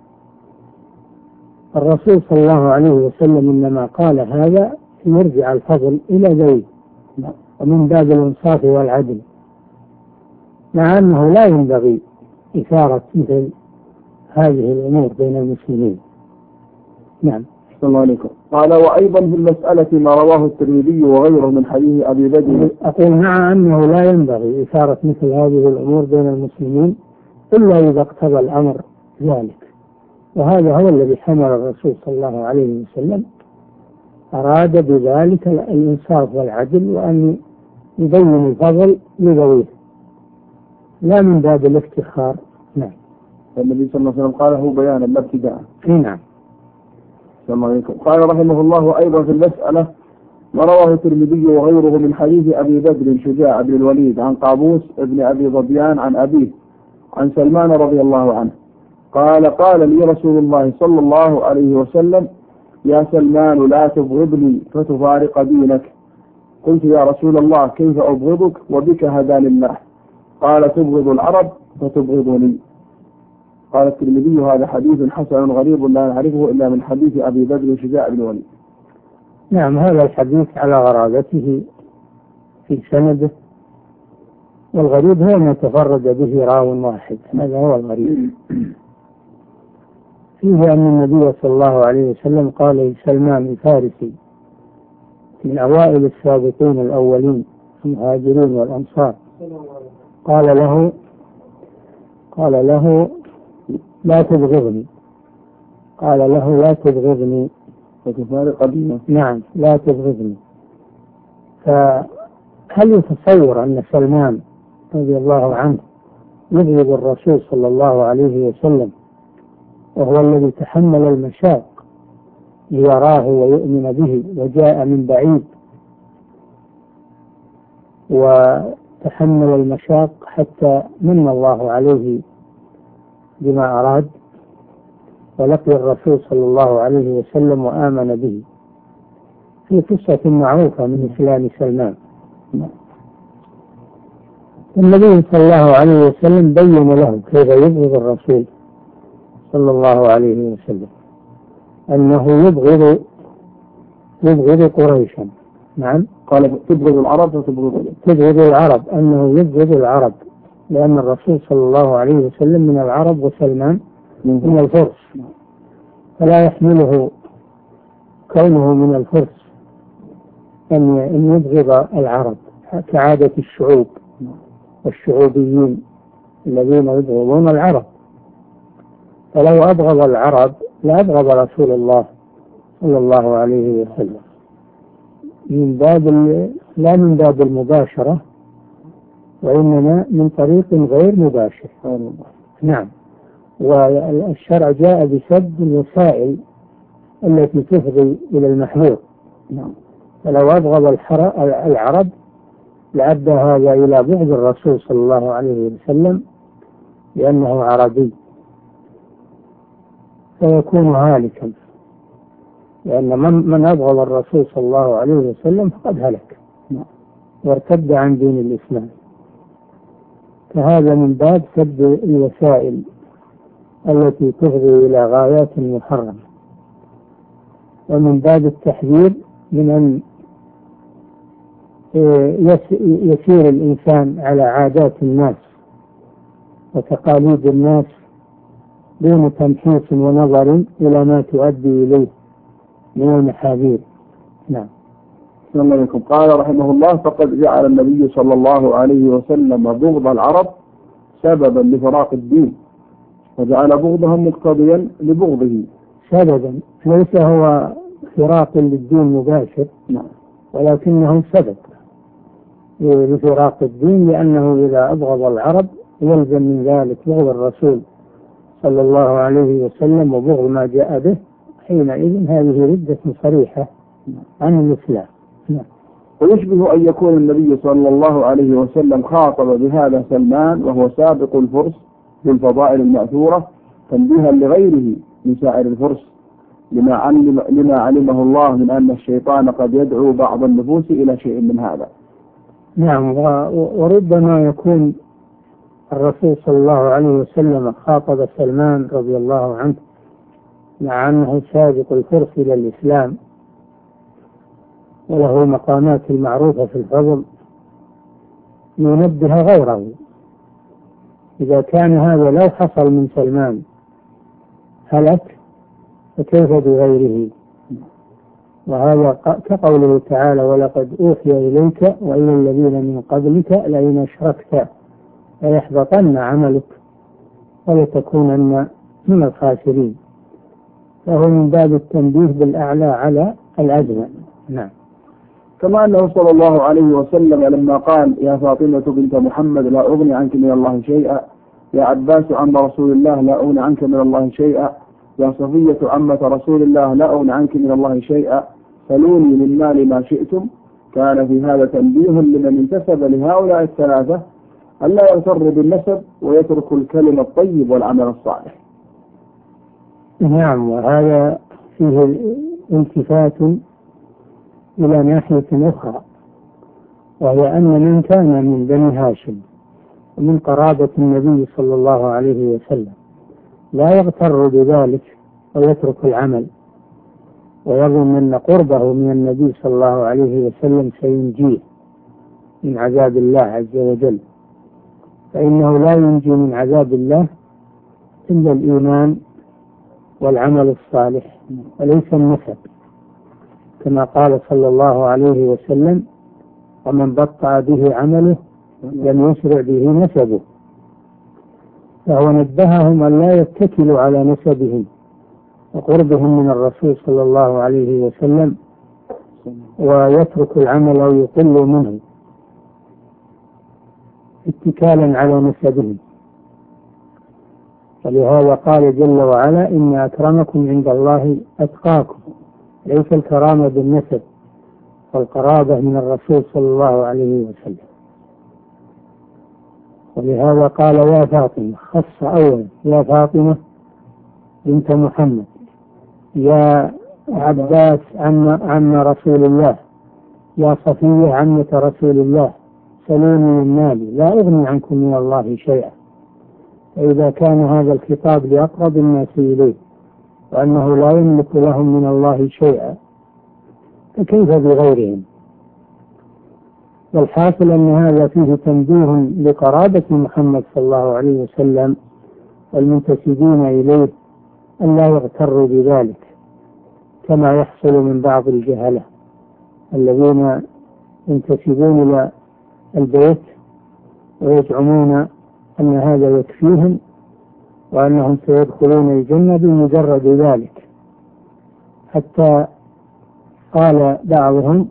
الرسول صلى الله عليه وسلم إنما قال هذا يرجع الفضل إلى ذويه، ومن باب الإنصاف والعدل، مع أنه لا ينبغي إثارة مثل هذه الأمور بين المسلمين. نعم. السلام عليكم. قال وأيضا في المسألة ما رواه الترمذي وغيره من حديث أبي بدر. أقول مع أنه لا ينبغي إثارة مثل هذه الأمور بين المسلمين إلا إذا اقتضى الأمر ذلك، وهذا هو الذي حمل الرسول صلى الله عليه وسلم، أراد بذلك الإنصاف والعدل، وأن يبين الفضل لذويه لا من باب الافتخار. نعم. النبي صلى الله عليه وسلم قاله بيانا لا ابتداء. نعم. السلام عليكم. قال رحمه الله أيضا في المسألة ما رواه الترمذي وغيره من حديث أبي بدر شجاع بن الوليد عن قابوس ابن أبي ظبيان عن أبيه عن سلمان رضي الله عنه قال لي رسول الله صلى الله عليه وسلم يا سلمان لا تبغضني فتفارق دينك. قلت يا رسول الله كيف أبغضك وبك هداني الله؟ قال تبغض العرب فتبغضني. قال الترمذي هذا حديث حسن غريب لا نعرفه إلا من حديث أبي بدر شجاع بن الوليد. نعم، هذا الحديث على غرابته في سنده، والغريب هو ما تفرد به راو واحد، هذا هو الغريب. فيه أن النبي صلى الله عليه وسلم قال لسلمان الفارسي من أوائل السابقين الأولين المهاجرين والأنصار، قال له لا تبغضني، قال له لا تبغضني فتفارق دينك. نعم، لا تبغضني. فهل يتصور أن سلمان رضي الله عنه يبغض الرسول صلى الله عليه وسلم وهو الذي تحمل المشاق ليراه ويؤمن به، وجاء من بعيد وتحمل المشاق حتى من الله عليه بما أراد، ولقي الرسول صلى الله عليه وسلم وآمن به، في قصة معروفة من إسلام سلمان. النبي صلى الله عليه وسلم بين له كيف يبغض الرسول صلى الله عليه وسلم، أنه يبغض قريشا. نعم. قال تبغض العرب تبغض العرب، أنه يبغض العرب، لأن الرسول صلى الله عليه وسلم من العرب وسلمان من الفرس، فلا يحمله كونه من الفرس أن يبغض العرب كعادة الشعوب والشعوبيين الذين يبغضون العرب. فلو أبغض العرب لأبغض رسول الله صلى الله عليه وسلم، لا من باب المباشرة، وإنما من طريق غير مباشر. نعم. والشرع جاء بسد الوسائل التي تفضي إلى المحذور. نعم. فلو أبغض العرب لأدى هذا إلى بغض الرسول صلى الله عليه وسلم لأنه عربي، فيكون هالكا، لأن من أبغض الرسول صلى الله عليه وسلم فقد هلك وارتد عن دين الإسلام. فهذا من باب سد الوسائل التي تفضي إلى غايات محرمة، ومن باب التحذير من أن يسير الإنسان على عادات الناس وتقاليد الناس دون تمحيص ونظر إلى ما تؤدي إليه من المحاذير. نعم. السلام عليكم. قال رحمه الله فقد جعل النبي صلى الله عليه وسلم بغض العرب سببا لفراق الدين، وجعل بغضهم مقتضيا لبغضه. سببا ليس هو فراق للدين مباشر، ولكنه سبب لفراق الدين، لأنه إذا أبغض العرب يلزم من ذلك بغض الرسول صلى الله عليه وسلم وبغض ما جاء به، حينئذ هذه ردة صريحة عن الإسلام. ويشبه أن يكون النبي صلى الله عليه وسلم خاطب بهذا سلمان وهو سابق الفرس بالفضائل المأثورة تنبيها لغيره من سائر الفرس لما علمه الله من أن الشيطان قد يدعو بعض النفوس إلى شيء من هذا. نعم. وربما يكون الرسول صلى الله عليه وسلم خاطب سلمان رضي الله عنه مع أنه سابق الفرس إلى الإسلام وله مقامات المعروفة في الفضل، ينبه غيره. إذا كان هذا لو حصل من سلمان هلك، فكيف بغيره؟ وهذا كقوله تعالى: ولقد أوحي إليك وإلى الذين من قبلك لئن أشركت ليحبطن عملك ولتكونن من الخاسرين. فهو من باب التنبيه بالأعلى على الأدنى. نعم. كما أنه صلى الله عليه وسلم لما قال: يا فاطمة بنت محمد لا أغني عنك من الله شيئا، يا عباس عم رسول الله لا أغني عنك من الله شيئا، يا صفية عمة رسول الله لا أغني عنك من الله شيئا، سلوني من مال ما شئتم. كان في هذا تنبيه لمن انتسب لهؤلاء الثلاثة ألا يغتر بالنسب ويترك الكلمة الطيب والعمل الصالح. نعم، وهذا فيه التفات إلى ناحية أخرى، وهي أن من كان من بني هاشم ومن قرابة النبي صلى الله عليه وسلم لا يغتر بذلك ويترك العمل ويظن أن قربه من النبي صلى الله عليه وسلم سينجيه من عذاب الله عز وجل، فإنه لا ينجي من عذاب الله إلا الإيمان والعمل الصالح وليس النسب، كما قال صلى الله عليه وسلم: ومن بطأ به عمله لم يسرع به نسبه. فهو نبههم أن لا يتكلوا على نسبهم وقربهم من الرسول صلى الله عليه وسلم ويترك العمل أو يقل منه اتكالا على نسبهم. ولهذا قال جل وعلا: إن أكرمكم عند الله أتقاكم. ليس الكرامة بالنسب والقرابة من الرسول صلى الله عليه وسلم. ولهذا قال: يا فاطمة، خص أولا: يا فاطمة بنت محمد، يا عباس عم رسول الله، يا صفية عمة رسول الله، سلوني من مالي لا أغني عنكم من الله شيئا. فإذا كان هذا الخطاب لأقرب الناس إليه وأنه لا يملك لهم من الله شيئا، فكيف بغيرهم؟ والحاصل أن هذا فيه تنبيه لقرابة محمد صلى الله عليه وسلم والمنتسبين إليه أن لا يغتروا بذلك، كما يحصل من بعض الجهلة الذين ينتسبون إلى البيت ويزعمون أن هذا يكفيهم وأنهم سيدخلون الجنة بمجرد ذلك. حتى قال بعضهم: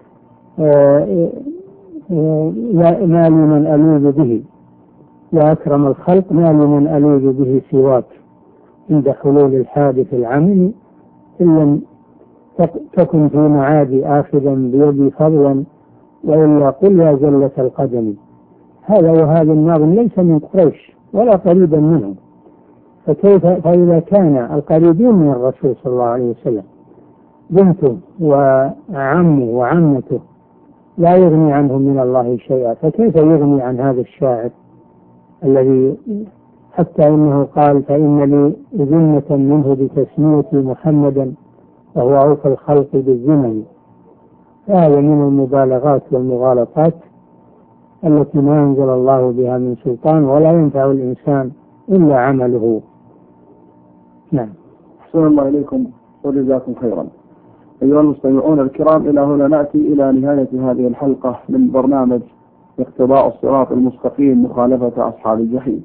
ما لي من ألوذ به، يا أكرم الخلق ما لي من ألوذ به سواك، عند حلول الحادث العمل إن لم تكن في معادي آخذا بيدي فضلا وإلا قل يا زلة القدم. هذا وهذا الناظم ليس من قريش ولا قريبا منهم، فإذا كان القريبين من الرسول صلى الله عليه وسلم بنته وعمه وعمته لا يغني عنهم من الله شيئا، فكيف يغني عن هذا الشاعر الذي حتى إنه قال: فإن لي ذمة منه بتسميتي محمدا وهو أوفى الخلق بالزمن. هذا من المبالغات والمغالطات التي ما أنزل الله بها من سلطان، ولا ينفع الإنسان إلا عمله. نعم. أحسن الله إليكم وجزاكم خيرا. أيها المستمعون الكرام، إلى هنا نأتي إلى نهاية هذه الحلقة من برنامج اقتضاء الصراط المستقيم مخالفة أصحاب الجحيم.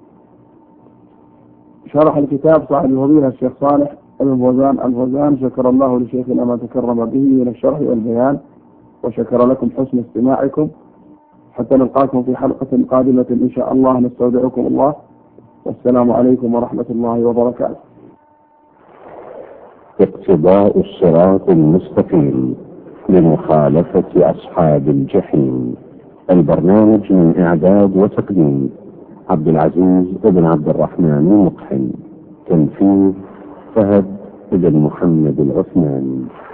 شرح الكتاب صاحب الفضيلة الشيخ صالح بن فوزان الفوزان، شكر الله لشيخنا ما تكرم به من الشرح والبيان، وشكر لكم حسن استماعكم. حتى نلقاكم في حلقة قادمة إن شاء الله، نستودعكم الله، والسلام عليكم ورحمة الله وبركاته. اقتضاء الصراط المستقيم لمخالفة أصحاب الجحيم. البرنامج من إعداد وتقديم عبد العزيز بن عبد الرحمن المقحم. تنفيذ فهد بن محمد العثماني.